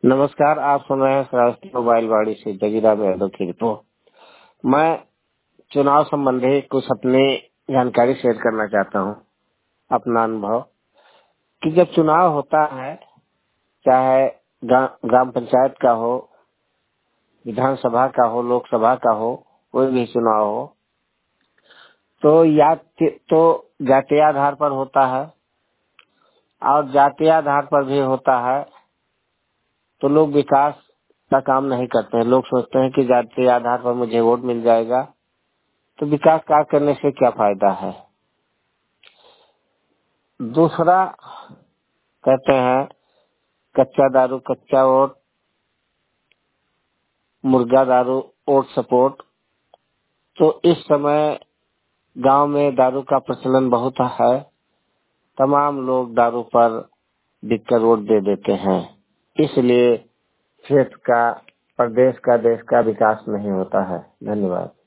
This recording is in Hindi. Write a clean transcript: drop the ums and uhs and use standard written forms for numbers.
नमस्कार, आप सुन रहे हैं राष्ट्रीय मोबाइल वाणी से जगीरा यादव की रिपोर्ट। मैं चुनाव संबंधी कुछ अपनी जानकारी शेयर करना चाहता हूं, अपना अनुभव कि जब चुनाव होता है, चाहे ग्राम पंचायत का हो, विधानसभा का हो, लोकसभा का हो, कोई भी चुनाव हो, तो जातीय आधार पर होता है और जातीय आधार पर भी होता है तो लोग विकास का काम नहीं करते हैं। लोग सोचते हैं कि जातीय आधार पर मुझे वोट मिल जाएगा तो विकास कार्य करने से क्या फायदा है। दूसरा कहते हैं कच्चा दारू कच्चा वोट, मुर्गा दारू वोट सपोर्ट। तो इस समय गांव में दारू का प्रचलन बहुत है, तमाम लोग दारू पर बिककर वोट दे देते हैं। इसलिए क्षेत्र का, प्रदेश का, देश का विकास नहीं होता है। धन्यवाद।